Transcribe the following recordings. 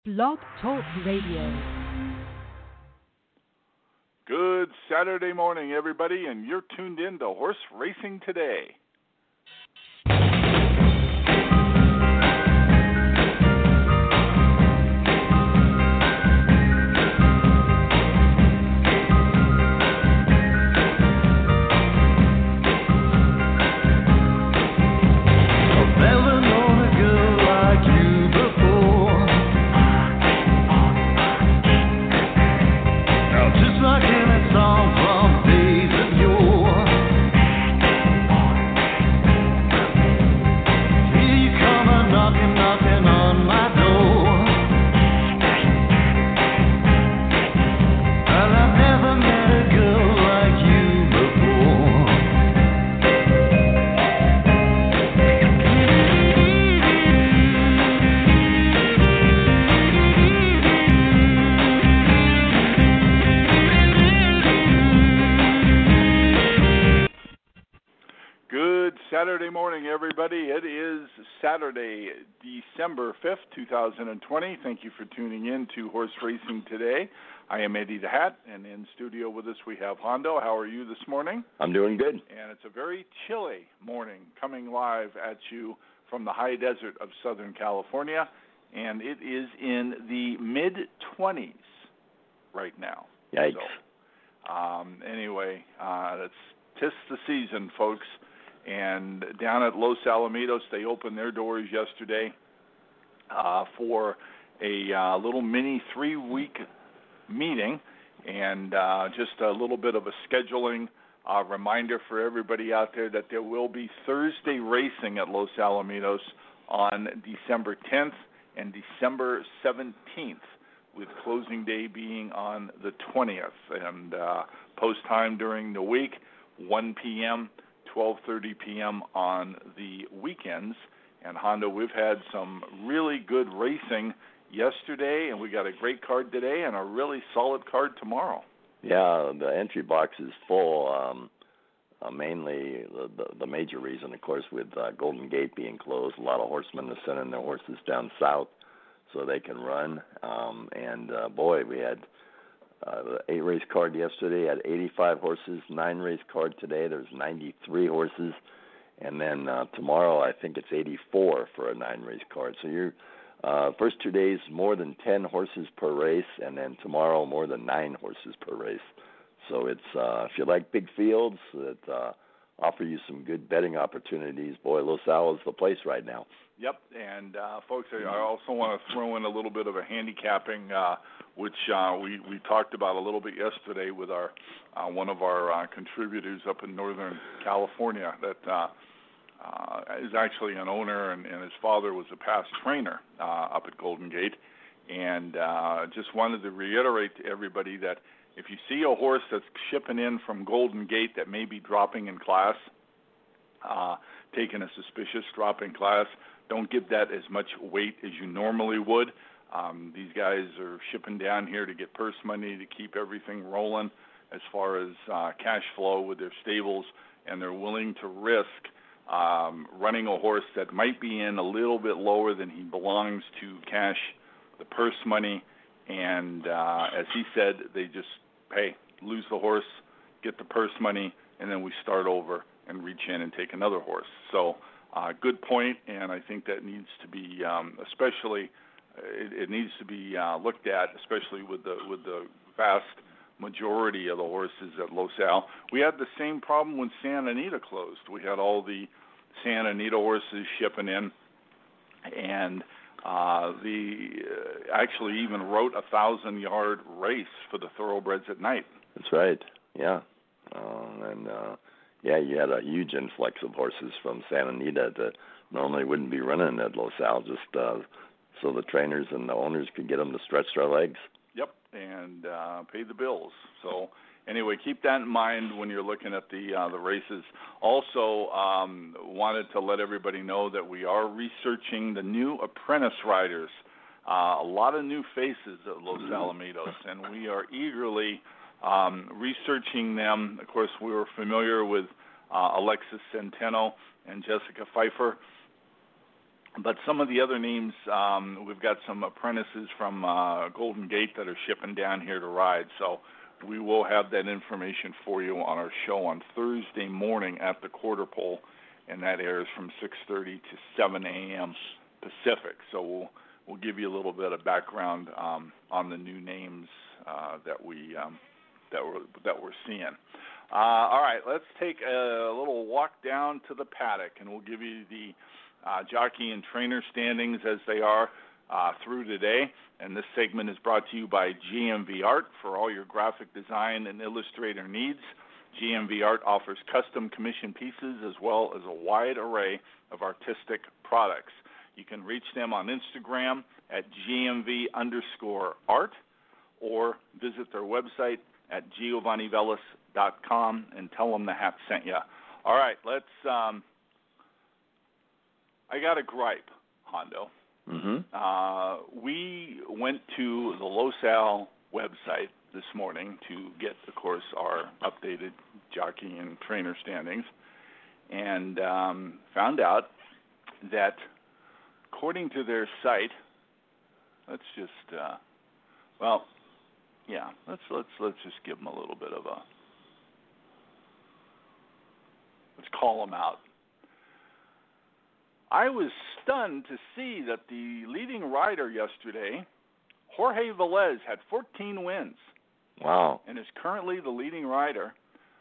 Blog Talk Radio. Good Saturday morning, everybody, and you're tuned in to Horse Racing Today. Saturday morning, everybody. It is Saturday, December 5th, 2020. Thank you for tuning in to Horse Racing Today. I am Eddie the Hat, and in studio with us we have Hondo. How are you this morning? I'm doing good. And it's a very chilly morning coming live at you from the high desert of Southern California, and it is in the mid-20s right now. Yikes. So, anyway, it's 'tis the season, folks. And down at Los Alamitos, they opened their doors yesterday for a little mini 3-week meeting, and just a little bit of a scheduling reminder for everybody out there that there will be Thursday racing at Los Alamitos on December 10th and December 17th, with closing day being on the 20th. And post time during the week, 1 p.m., 12:30 p.m. on the weekends. And Hondo, we've had some really good racing yesterday, and we got a great card today and a really solid card tomorrow. Yeah, the entry box is full. Mainly the major reason, of course, with Golden Gate being closed, a lot of horsemen are sending their horses down south so they can run. Boy, we had the 8-race card yesterday had 85 horses, 9-race card today. There's 93 horses. And then tomorrow, I think it's 84 for a 9-race card. So you're first 2 days, more than 10 horses per race, and then tomorrow, more than 9 horses per race. So it's if you like big fields that offer you some good betting opportunities, boy, Los Al is the place right now. Yep, and folks, I also want to throw in a little bit of a handicapping, which we talked about a little bit yesterday with our one of our contributors up in Northern California that is actually an owner, and his father was a past trainer up at Golden Gate, and just wanted to reiterate to everybody that if you see a horse that's shipping in from Golden Gate that may be dropping in class, taking a suspicious drop in class, don't give that as much weight as you normally would. These guys are shipping down here to get purse money to keep everything rolling as far as cash flow with their stables, and they're willing to risk running a horse that might be in a little bit lower than he belongs to cash the purse money. And as he said, they just, lose the horse, get the purse money, and then we start over and reach in and take another horse. So good point, and I think that needs to be, especially, it needs to be looked at, especially with the vast majority of the horses at Los Al. We had the same problem when Santa Anita closed. We had all the Santa Anita horses shipping in, and actually even wrote a 1,000-yard race for the thoroughbreds at night. That's right, yeah. You had a huge influx of horses from Santa Anita that normally wouldn't be running at Los Al, just so the trainers and the owners could get them to stretch their legs. Yep, and pay the bills. So anyway, keep that in mind when you're looking at the races. Also, wanted to let everybody know that we are researching the new apprentice riders. A lot of new faces at Los Alamitos, and we are eagerly researching them. Of course, we were familiar with Alexis Centeno and Jessica Pfeiffer. But some of the other names, we've got some apprentices from Golden Gate that are shipping down here to ride. So we will have that information for you on our show on Thursday morning at the Quarter Pole, and that airs from 6:30 to 7 a.m. Pacific. So we'll give you a little bit of background on the new names that we're seeing. All right, let's take a little walk down to the paddock, and we'll give you the jockey and trainer standings as they are through today. And this segment is brought to you by GMV Art. For all your graphic design and illustrator needs, GMV Art offers custom commission pieces as well as a wide array of artistic products. You can reach them on Instagram at GMV_art or visit their website at giovannivellis.com and tell them the Hat sent you. All right, let's I got a gripe, Hondo. Mm-hmm. We went to the LoSal website this morning to get, of course, our updated jockey and trainer standings, and found out that according to their site, let's just let's just give them a little bit of a, let's call them out. I was stunned to see that the leading rider yesterday, Jorge Velez, had 14 wins. Wow. And is currently the leading rider.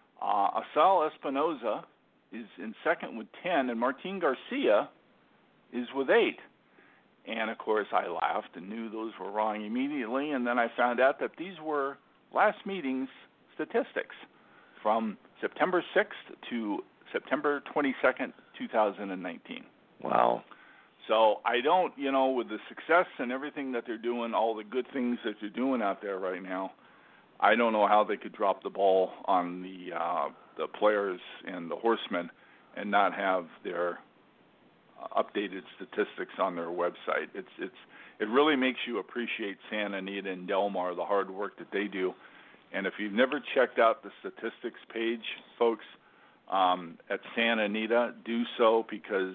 Asal Espinoza is in second with 10, and Martin Garcia is with 8. And, of course, I laughed and knew those were wrong immediately, and then I found out that these were last meeting's statistics from September 6th to September 22nd, 2019. Wow. So I don't, with the success and everything that they're doing, all the good things that they're doing out there right now, I don't know how they could drop the ball on the players and the horsemen and not have their updated statistics on their website. It really makes you appreciate Santa Anita and Del Mar, the hard work that they do. And if you've never checked out the statistics page, folks, at Santa Anita, do so, because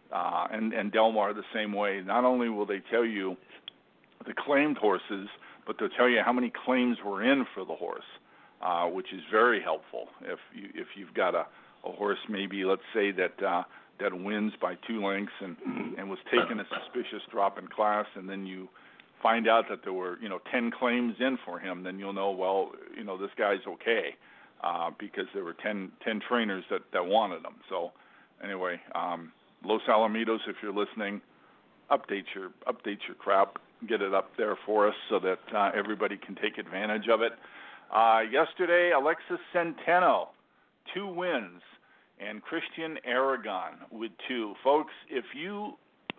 and Del Mar the same way. Not only will they tell you the claimed horses, but they'll tell you how many claims were in for the horse, which is very helpful. If you've got a horse, maybe let's say that wins by 2 lengths and was taking a suspicious drop in class, and then you find out that there were 10 claims in for him, then you'll know, well, this guy's okay, because there were 10 trainers that wanted him. So anyway, Los Alamitos, if you're listening, update your crap, get it up there for us so that everybody can take advantage of it. Yesterday, Alexis Centeno, 2 wins, and Christian Aragon with 2. Folks, if you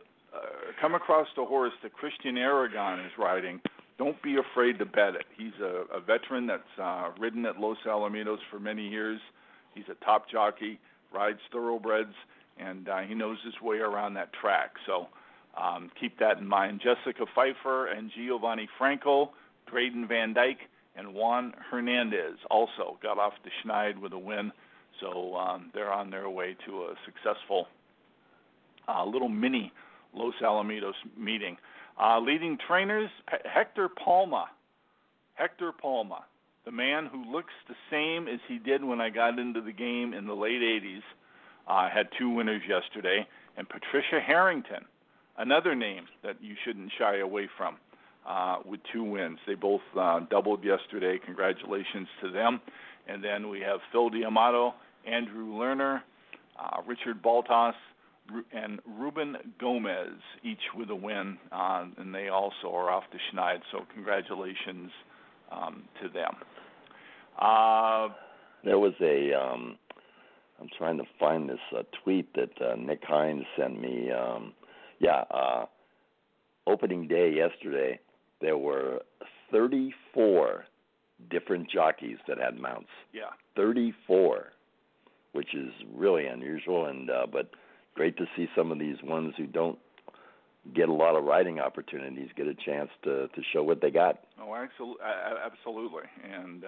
come across the horse that Christian Aragon is riding, don't be afraid to bet it. He's a veteran that's ridden at Los Alamitos for many years. He's a top jockey, rides thoroughbreds, and he knows his way around that track. So keep that in mind. Jessica Pfeiffer and Giovanni Franco, Drayden Van Dyke, and Juan Hernandez also got off the Schneid with a win. So they're on their way to a successful little mini Los Alamitos meeting. Leading trainers, Hector Palma, the man who looks the same as he did when I got into the game in the late 80s, had 2 winners yesterday. And Patricia Harrington, another name that you shouldn't shy away from, with 2 wins. They both doubled yesterday. Congratulations to them. And then we have Phil D'Amato, Andrew Lerner, Richard Baltas, and Ruben Gomez, each with a win, and they also are off the Schneid, so congratulations to them. There was I'm trying to find this tweet that Nick Hines sent me. Opening day yesterday, there were 34 different jockeys that had mounts. Yeah. 34, which is really unusual, and but great to see some of these ones who don't get a lot of riding opportunities get a chance to show what they got. Oh, absolutely. And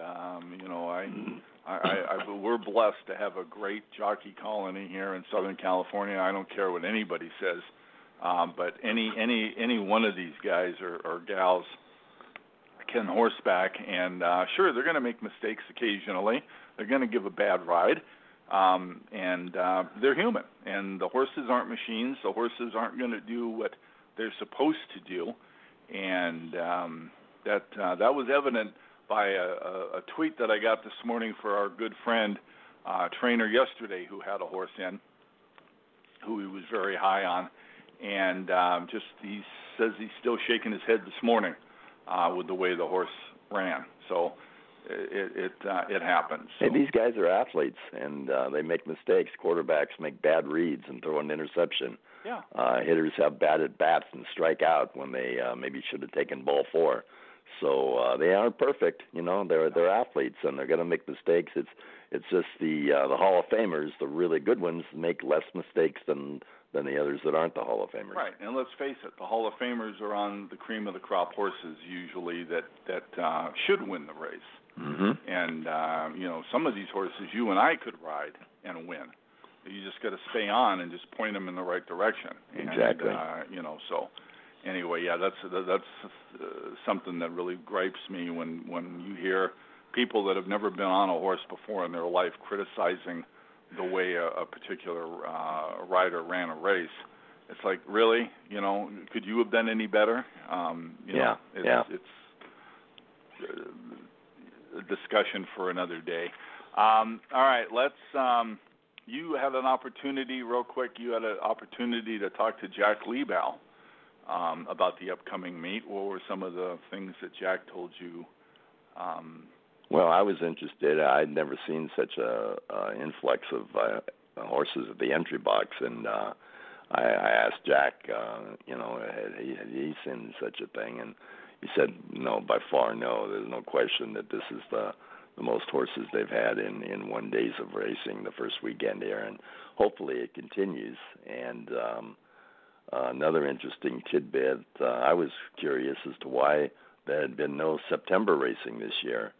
we're blessed to have a great jockey colony here in Southern California. I don't care what anybody says. But any one of these guys or gals can horseback, and sure, they're going to make mistakes occasionally. They're going to give a bad ride, and they're human. And the horses aren't machines. The horses aren't going to do what they're supposed to do, and that was evident by a tweet that I got this morning for our good friend, trainer yesterday, who had a horse in, who he was very high on, and he says he's still shaking his head this morning with the way the horse ran. So it happens. So. Hey, these guys are athletes, and they make mistakes. Quarterbacks make bad reads and throw an interception. Yeah. Hitters have bad at bats and strike out when they maybe should have taken ball 4. So they aren't perfect, They're athletes, and they're going to make mistakes. It's just the Hall of Famers, the really good ones, make less mistakes than the others that aren't the Hall of Famers. Right, and let's face it, the Hall of Famers are on the cream of the crop horses usually that should win the race. Mm-hmm. And some of these horses you and I could ride and win. You just got to stay on and just point them in the right direction. Exactly. And, so. Anyway, yeah, that's something that really gripes me when you hear people that have never been on a horse before in their life criticizing the way a particular rider ran a race. It's like, really, could you have done any better? It's a discussion for another day. All right, let's. You had an opportunity, real quick. You had an opportunity to talk to Jack Liebau about the upcoming meet. What were some of the things that Jack told you? Well, I was interested. I'd never seen such a influx of horses at the entry box, and I asked Jack, had he seen such a thing, and he said, no, by far, no. There's no question that this is the most horses they've had in 1 day of racing the first weekend here, and hopefully it continues. And another interesting tidbit, I was curious as to why there had been no September racing this year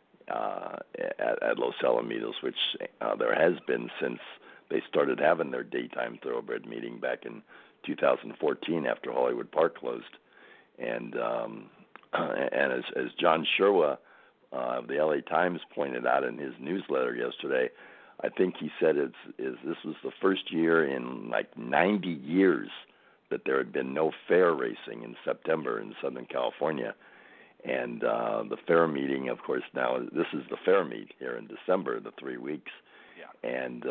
at Los Alamitos, which there has been since they started having their daytime thoroughbred meeting back in 2014 after Hollywood Park closed. And as John Sherwa of the LA Times pointed out in his newsletter yesterday, I think he said this was the first year in like 90 years that there had been no fair racing in September in Southern California. And the fair meeting, of course, now this is the fair meet here in December, the 3 weeks. Yeah. And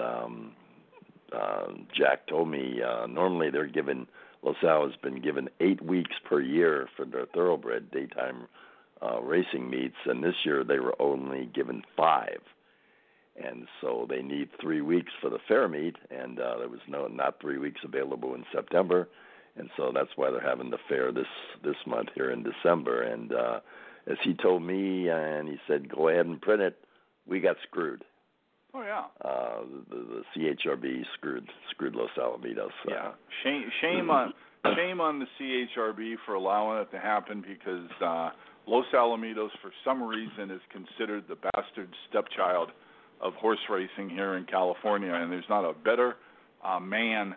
Jack told me normally they're given, Los Al has been given 8 weeks per year for their thoroughbred daytime racing meets, and this year they were only given 5. And so they need 3 weeks for the fair meet, and there was not 3 weeks available in September. And so that's why they're having the fair this month here in December. And as he told me, and he said, go ahead and print it, we got screwed. Oh, yeah. The CHRB screwed Los Alamitos. Yeah. Shame on the CHRB for allowing it to happen, because Los Alamitos, for some reason, is considered the bastard stepchild of horse racing here in California, and there's not a better man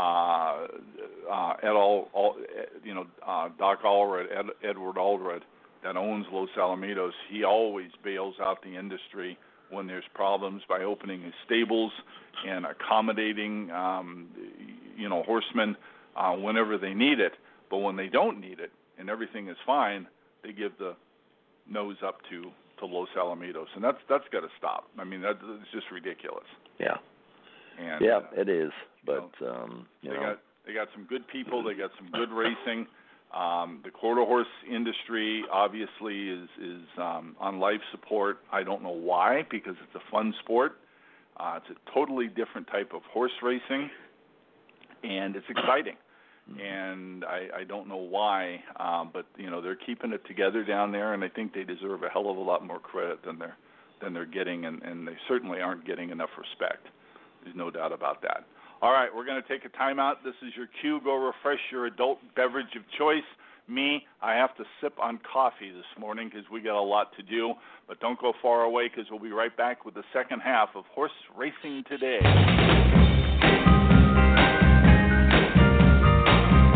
Doc Allred, Edward Allred, that owns Los Alamitos. He always bails out the industry when there's problems by opening his stables and accommodating, horsemen whenever they need it. But when they don't need it and everything is fine, they give the nose up to Los Alamitos, and that's got to stop. I mean, that's just ridiculous. Yeah. And, it is. But they got some good people. They got some good racing. The quarter horse industry obviously is on life support. I don't know why, because it's a fun sport. It's a totally different type of horse racing, and it's exciting. And I don't know why, but they're keeping it together down there, and I think they deserve a hell of a lot more credit than they're getting, and they certainly aren't getting enough respect. There's no doubt about that. All right, we're going to take a timeout. This is your cue. Go refresh your adult beverage of choice. Me, I have to sip on coffee this morning because we got a lot to do. But don't go far away, because we'll be right back with the second half of Horse Racing Today.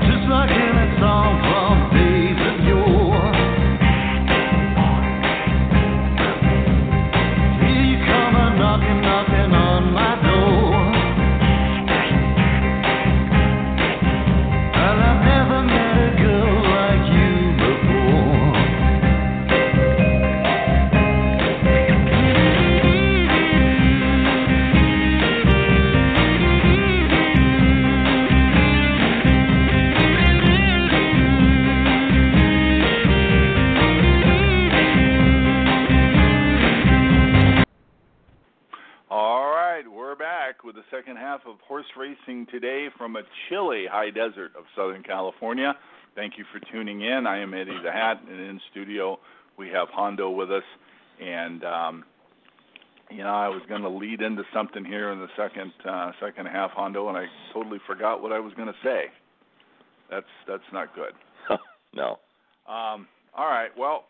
Today from a chilly high desert of Southern California. Thank you for tuning in. I am Eddie the Hat, and in studio we have Hondo with us. And I was going to lead into something here in the second half, Hondo, and I totally forgot what I was going to say. That's not good. No. All right. Well.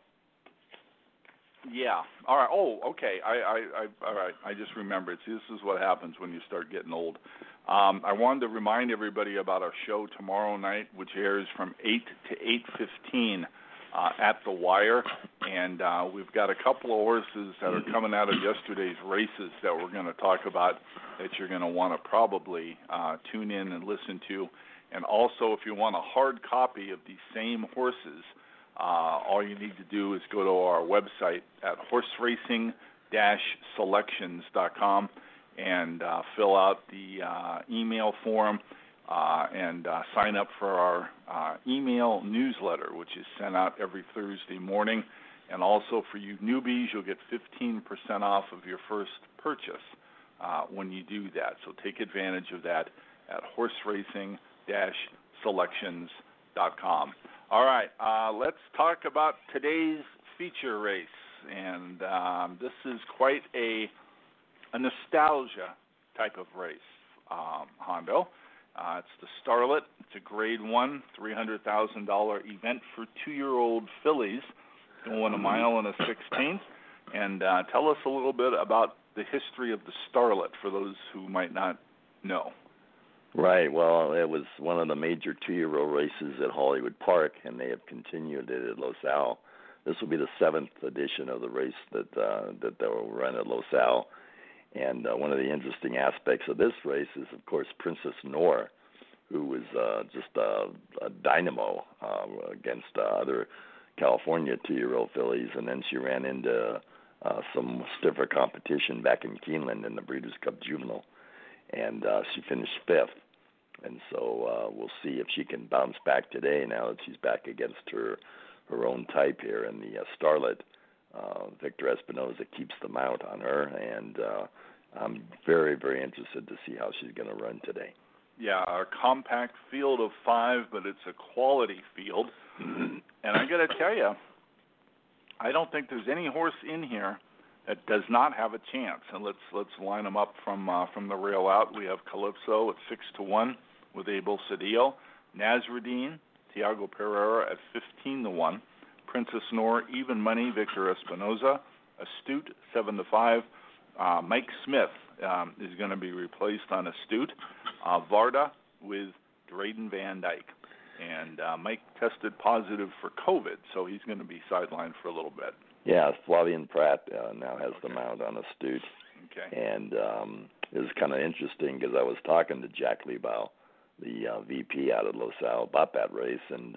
Yeah. All right. Oh, okay. All right. I just remembered. See, this is what happens when you start getting old. I wanted to remind everybody about our show tomorrow night, which airs from 8 to 8:15 at The Wire. And we've got a couple of horses that are coming out of yesterday's races that we're going to talk about that you're going to want to probably tune in and listen to. And also, if you want a hard copy of these same horses, all you need to do is go to our website at horseracing-selections.com and fill out the email form and sign up for our email newsletter, which is sent out every Thursday morning. And also for you newbies, you'll get 15% off of your first purchase when you do that. So take advantage of that at horseracing-selections.com. All right, let's talk about today's feature race. And this is quite a nostalgia type of race, Hondo. It's the Starlet. It's a Grade 1, $300,000 event for 2-year-old fillies going 1 mile and a 16th. And tell us a little bit about the history of the Starlet for those who might not know. Right. Well, it was one of the major 2-year-old races at Hollywood Park, and they have continued it at Los Al. This will be the 7th edition of the race that they will run at Los Al. And one of the interesting aspects of this race is, of course, Princess Noor, who was just a dynamo against other California 2-year-old fillies, and then she ran into some stiffer competition back in Keeneland in the Breeders' Cup Juvenile, and she finished 5th. And so we'll see if she can bounce back today now that she's back against her own type here in the Starlet. Victor Espinoza keeps the mount on her, and I'm very, very interested to see how she's going to run today. Yeah, our compact field of 5, but it's a quality field. And I got to tell you, I don't think there's any horse in here that does not have a chance. And let's line them up from the rail out. We have Calypso at 6-1 with Abel Cedillo, Nasruddin, Tiago Pereira at 15-1. Princess Noor, even money, Victor Espinoza. Astute, 7-5. Mike Smith is going to be replaced on Astute. Varda with Drayden Van Dyke. And Mike tested positive for COVID, so he's going to be sidelined for a little bit. Yeah, Flavian Pratt now has the mount on Astute. Okay. And it was kind of interesting because I was talking to Jack Liebau, the VP out of Los Al, about that race, and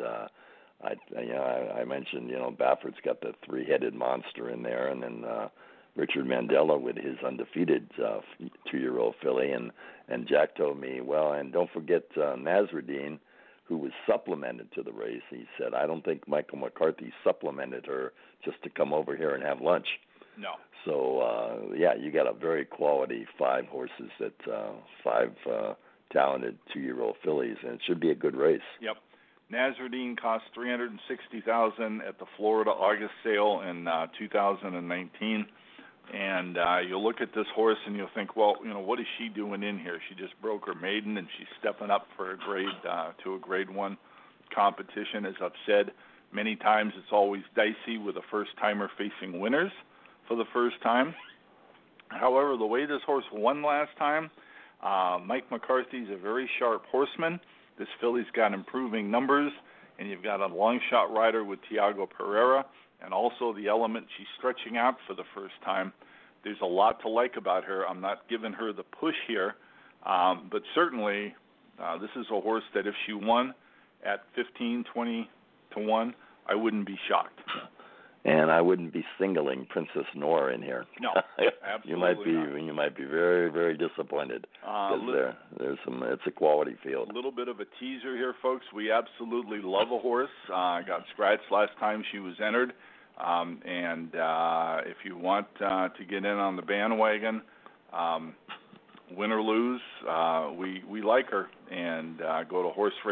I mentioned, Baffert's got the 3-headed monster in there, and then Richard Mandela with his undefeated 2-year-old filly, and Jack told me, well, and don't forget Nasruddin, who was supplemented to the race. He said, I don't think Michael McCarthy supplemented her just to come over here and have lunch. No. So, you got a very quality 5 horses at 5 talented 2-year-old fillies, and it should be a good race. Yep. Nasruddin cost $360,000 at the Florida August sale in 2019. And you'll look at this horse and you'll think, well, what is she doing in here? She just broke her maiden and she's stepping up for a grade 1 competition. As I've said many times, it's always dicey with a first-timer facing winners for the first time. However, the way this horse won last time, Mike McCarthy's a very sharp horseman. This filly's got improving numbers, and you've got a long shot rider with Tiago Pereira, and also the element she's stretching out for the first time. There's a lot to like about her. I'm not giving her the push here, but certainly this is a horse that if she won at 15, 20 to 1, I wouldn't be shocked. And I wouldn't be singling Princess Nora in here. No, absolutely you might be very, very disappointed because there's some. It's a quality field. A little bit of a teaser here, folks. We absolutely love a horse. Got scratched last time she was entered, and if you want to get in on the bandwagon, win or lose, we like her. And go to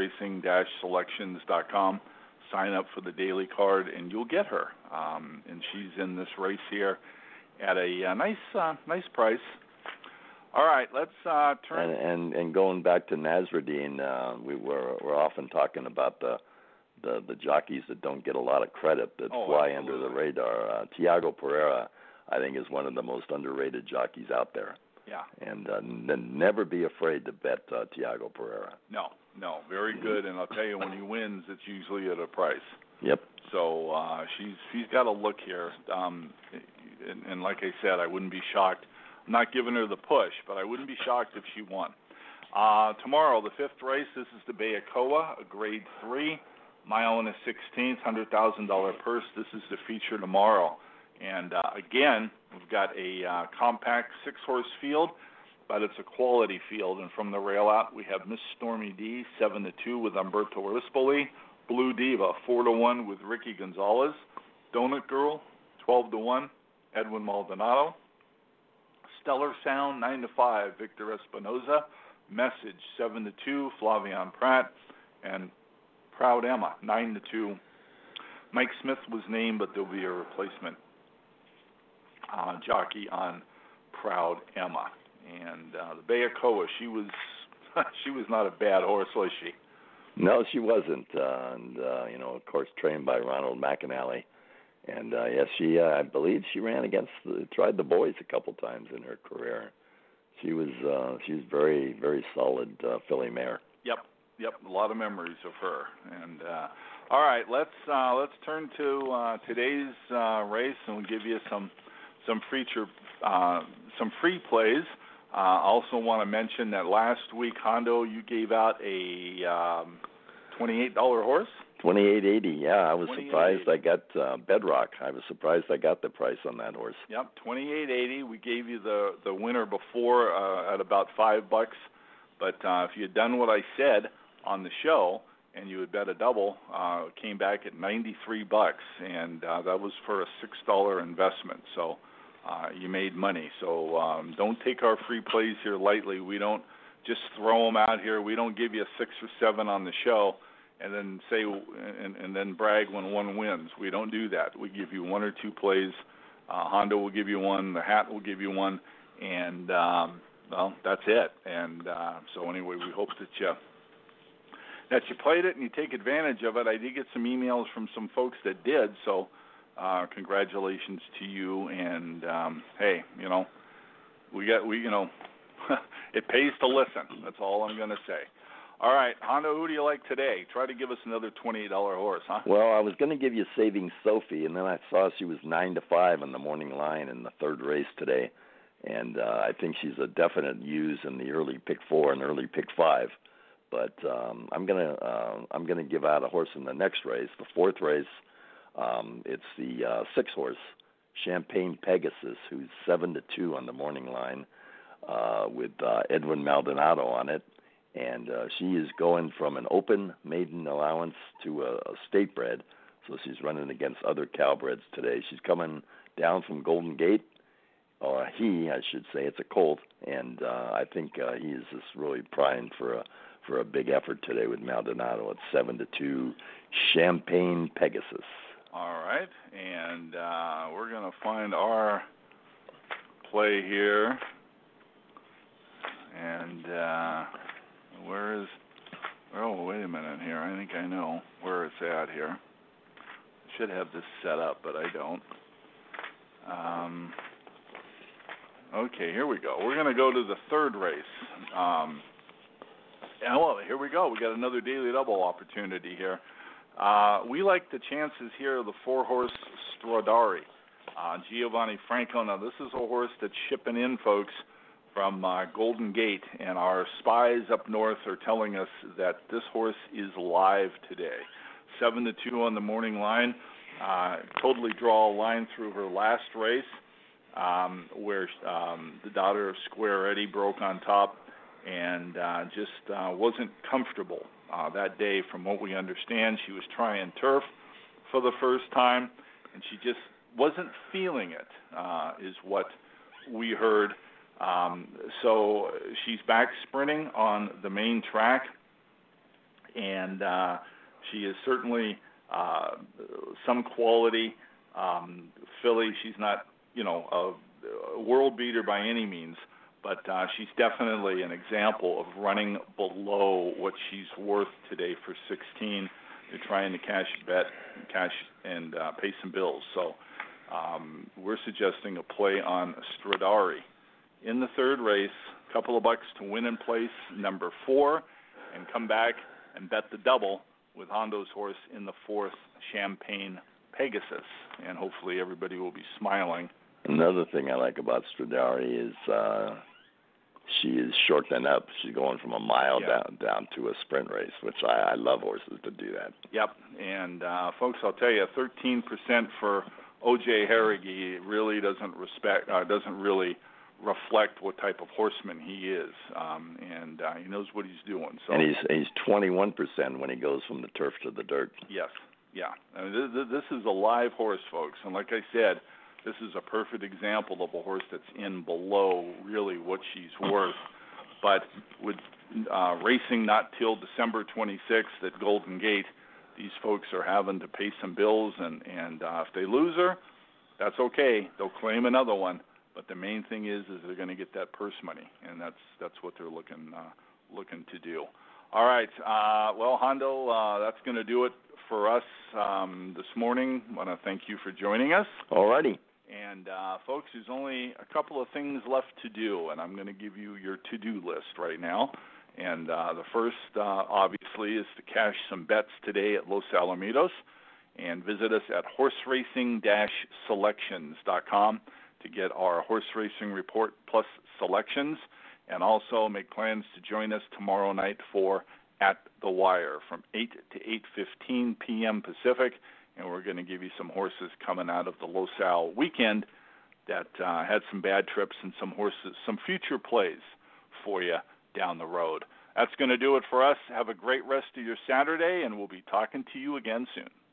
horseracing-selections.com. Sign up for the daily card, and you'll get her. And she's in this race here at a nice price. All right, let's turn. And going back to Nasruddin, we're often talking about the jockeys that don't get a lot of credit, that fly under the radar. Tiago Pereira, I think, is one of the most underrated jockeys out there. Yeah. And never be afraid to bet Tiago Pereira. No, very good. And I'll tell you, when he wins, it's usually at a price. Yep. So she's got a look here. And like I said, I wouldn't be shocked. I'm not giving her the push, but I wouldn't be shocked if she won. Tomorrow, the 5th race, this is the Bayakoa, a Grade 3, mile and a 16th, $100,000 purse. This is the feature tomorrow. And again, we've got a compact 6-horse field, but it's a quality field. And from the rail out, we have Miss Stormy D, 7-2 with Umberto Rispoli, Blue Diva, 4-1 with Ricky Gonzalez, Donut Girl, 12-1, Edwin Maldonado, Stellar Sound, 9-5, Victor Espinoza, Message, 7-2, Flavian Pratt, and Proud Emma, 9-2. Mike Smith was named, but there'll be a replacement jockey on Proud Emma. And the Bayakoa, she was not a bad horse, was she? No, she wasn't. And of course, trained by Ronald McAnally. And yes, I believe she tried the boys a couple times in her career. She was very, very solid filly mare. Yep, a lot of memories of her. And all right, let's turn to today's race, and we'll give you some free plays. Also want to mention that last week, Hondo, you gave out a $28 horse. $28.80. Yeah, I was surprised I got Bedrock. I was surprised I got the price on that horse. Yep, $28.80. We gave you the winner before at about $5. But if you had done what I said on the show and you had bet a double, it came back at $93, and that was for a $6 investment. So you made money. So don't take our free plays here lightly. We don't just throw them out here. We don't give you 6 or 7 on the show and then say and then brag when one wins. We don't do that. We give you 1 or 2 plays. Hondo will give you one. The Hat will give you one, and well, that's it. And so anyway, we hope that you played it and you take advantage of it. I did get some emails from some folks that did. So congratulations to you. And hey, it pays to listen. That's all I'm going to say. All right, Hondo, who do you like today? Try to give us another $28 horse, huh? Well, I was going to give you Saving Sophie, and then I saw she was 9-5 on the morning line in the 3rd race today, and I think she's a definite use in the early pick 4 and early pick 5. But I'm gonna give out a horse in the next race, the 4th race. It's the 6-horse Champagne Pegasus, who's 7-2 on the morning line, with Edwin Maldonado on it. And she is going from an open maiden allowance to a state bred, so she's running against other Calbreds today. She's coming down from Golden Gate, or I should say, it's a colt, and I think he is just really primed for a big effort today with Maldonado at 7-2, Champagne Pegasus. All right, and we're going to find our play here, and wait a minute here. I think I know where it's at here. I should have this set up, but I don't. Okay, here we go. We're going to go to the 3rd race. Yeah, well, here we go. We got another daily double opportunity here. We like the chances here of the 4-horse Stradari. Giovanni Franco. Now, this is a horse that's shipping in, folks, from Golden Gate, and our spies up north are telling us that this horse is live today. 7-2 on the morning line. Totally draw a line through her last race, where the daughter of Square Eddie broke on top and just wasn't comfortable that day. From what we understand, she was trying turf for the first time, and she just wasn't feeling it, is what we heard. So she's back sprinting on the main track, and she is certainly some quality filly. She's not, a world beater by any means, but she's definitely an example of running below what she's worth today for 16. They're trying to cash and pay some bills. So we're suggesting a play on Stradari. In the third race, a couple of bucks to win in place, number 4, and come back and bet the double with Hondo's horse in the 4th, Champagne Pegasus. And hopefully everybody will be smiling. Another thing I like about Stradari is she is shortening up. She's going from a mile down to a sprint race, which I love horses to do that. Yep. And, folks, I'll tell you, 13% for O.J. Harrigy really doesn't really reflect what type of horseman he is, and he knows what he's doing. So, and he's 21% when he goes from the turf to the dirt. Yes, yeah. I mean, this is a live horse, folks, and like I said, this is a perfect example of a horse that's in below really what she's worth. But with racing not till December 26th at Golden Gate, these folks are having to pay some bills, and if they lose her, that's okay. They'll claim another one. But the main thing is they're going to get that purse money, and that's what they're looking to do. All right, well, Hondo, that's going to do it for us this morning. I want to thank you for joining us. All righty. And, folks, there's only a couple of things left to do, and I'm going to give you your to-do list right now. And the first, obviously, is to cash some bets today at Los Alamitos, and visit us at horseracing-selections.com to get our horse racing report plus selections, and also make plans to join us tomorrow night for At the Wire from 8 to 8:15 p.m. Pacific, and we're going to give you some horses coming out of the Los Al weekend that had some bad trips and some future plays for you down the road. That's going to do it for us. Have a great rest of your Saturday, and we'll be talking to you again soon.